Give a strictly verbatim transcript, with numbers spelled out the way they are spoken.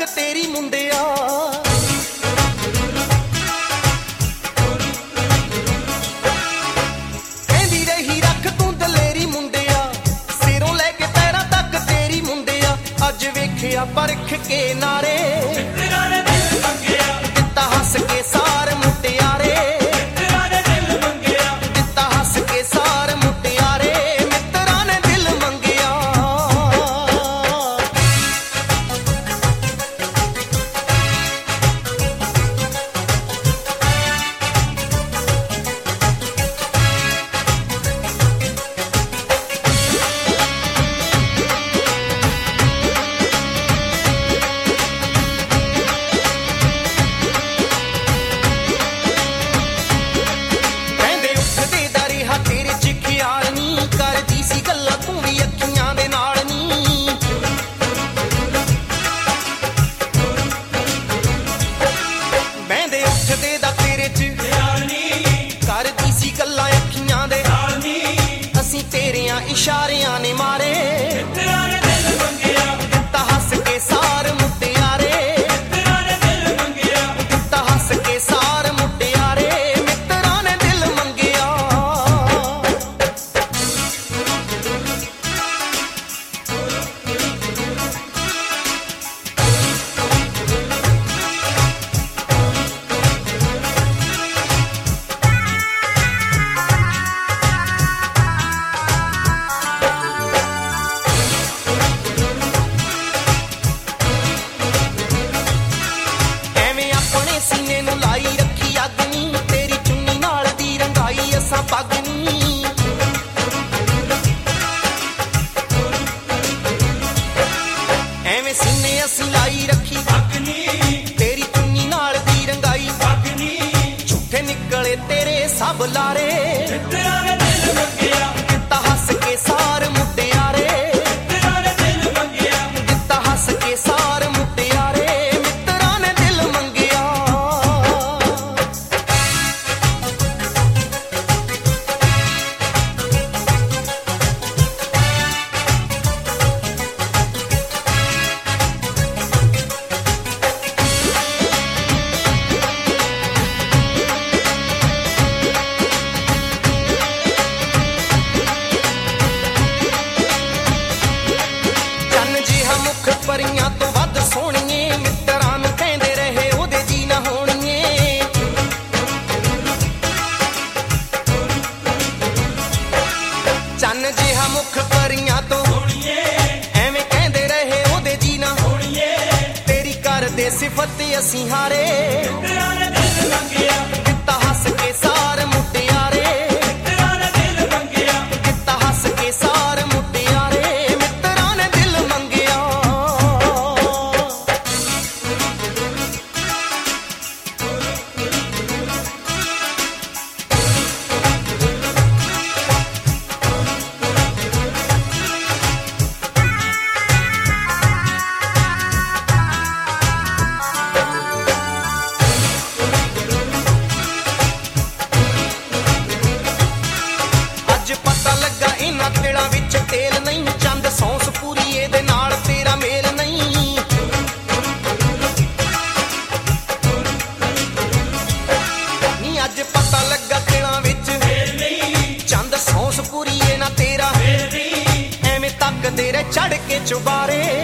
ਤੇਰੀ ਮੁੰਡਿਆ। ਕਹਿੰਦੀ ਰਹੀ ਰੱਖ ਤੂੰ ਦਲੇਰੀ ਮੁੰਡਿਆ, ਸਿਰੋਂ ਲੈ ਕੇ ਪੈਰਾਂ ਤੱਕ ਤੇਰੀ ਮੁੰਡਿਆ। ਅੱਜ ਵੇਖਿਆ ਪਰਖ ਕੇ ਨਾਰੇ, ਮਿੱਤਰਾਂ ਨੇ ਦਿਲ ਮੰਗਿਆ, ਦਿੱਤਾ ਹੱਸ ਕੇ ਸਾਰ ਮੁਟਿਆਰੇ। ਮਿੱਤਰਾਂ ਨੇ ਦਿਲ ਮੰਗਿਆ, ਦਿੱਤਾ ਹੱਸ ਕੇ ਸਾਰ ਮੁਟਿਆਰੇ। ਮਿੱਤਰਾਂ ਨੇ ਦਿਲ ਮੰਗਿਆ। ਇਸ਼ਾਰਿਆਂ ਨੇ ਮਾਰੇ, ਮਿੱਤਰਾਂ ਨੇ ਦਿਲ ਮੰਗਿਆ, ਦਿੱਤਾ ਹੱਸ ਕੇ ਸਾਰ ਮੁਟਿਆਰੇ। ਮਿੱਤਰਾਂ ਨੇ ਦਿਲ ਮੰਗਿਆ, ਦਿੱਤਾ ਹੱਸ ਕੇ ਸਾਰ ਮੁਟਿਆਰੇ। ਮਿੱਤਰਾਂ ਨੇ ਦਿਲ ਮੰਗਿਆ। ਸੀਨੇ ਨੂੰ ਲਾਈ ਰੱਖੀ ਅੱਗ ਨੀ, ਤੇਰੀ ਚੁੰਨੀ ਨਾਲ ਦੀ ਰੰਗਾਈ ਅਸਾਂ ਪੱਗ ਨੀ। ਐਵੇਂ ਸੀਨੇ ਅਸੀਂ ਲਾਈ ਰੱਖੀ ਅੱਗ ਨੀ, ਤੇਰੀ ਚੁੰਨੀ ਨਾਲ ਦੀ ਰੰਗਾਈ ਪੱਗ ਨੀ। ਝੂਠੇ ਨਿਕਲੇ ਤੇਰੇ ਸਭ ਲਾਰੇ, ਮਿੱਤਰਾਂ ਨੇ ਦਿਲ ਮੰਗਿਆ, ਦਿੱਤਾ ਹੱਸ ਕੇ ਸਾਰ ਮੁਟਿਆਰੇ। ਮਿੱਤਰਾਂ ਨੇ ਦਿਲ ਮੰਗਿਆ, ਦਿੱਤਾ ਹੱਸ ਕੇ ਸਾਰ ਮੁਟਿਆਰੇ। ਮਿੱਤਰਾਂ ਨੇ ਦਿਲ ਮੰਗਿਆ। ਪਰੀਆਂ ਤੋਂ ਵੱਧ ਸੋਹਣੀਏ, ਮਿੱਤਰਾਂ ਨੂੰ ਕਹਿੰਦੇ ਰਹੇ ਉਹਦੇ ਜੀ ਨਾ ਹੋਣੀਏ। ਚੰਨ ਜਿਹਾ ਮੁਖ ਪਰੀਆਂ ਤੋਂ ਸੋਹਣੀਏ, ਐਵੇਂ ਕਹਿੰਦੇ ਰਹੇ ਉਹਦੇ ਜੀ ਨਾ ਹੋਣੀਏ। ਤੇਰੀ ਕਰਦੇ ਸਿਫਤ ਅਸੀਂ ਹਾਰੇ, ਮਿੱਤਰਾਂ ਨੇ ਦਿਲ ਮੰਗਿਆ, ਦਿੱਤਾ ਹੱਸ ਕੇ ਸਾਰ ਮੁਟਿਆਰੇ। ਮਿੱਤਰਾਂ ਨੇ ਦਿਲ ਮੰਗਿਆ, ਦਿੱਤਾ ਹੱਸ ਕੇ ਸਾਰ ਮੁਟਿਆਰੇ। ਮਿੱਤਰਾਂ ਨੇ ਦਿਲ ਮੰਗਿਆ। ਤਿਲਾਂ ਵਿੱਚ ਤੇਲ ਨਹੀਂ, ਚੰਦ ਸੌਂਸ ਪੂਰੀ ਇਹਦੇ ਨਾਲ ਤੇਰਾ ਮੇਲ ਨਹੀਂ। ਨੀ ਅੱਜ ਪਤਾ ਲੱਗਾ ਤਿਲਾਂ ਵਿੱਚ ਤੇਲ ਨਹੀਂ, ਚੰਦ ਸੌਂਸ ਪੂਰੀ ਇਹ ਨਾ ਤੇਰਾ ਮੇਲ ਨਹੀਂ। ਐਵੇਂ ਤੱਕਦੇ ਰਹੇ ਚੜ ਕੇ ਚੁਬਾਰੇ,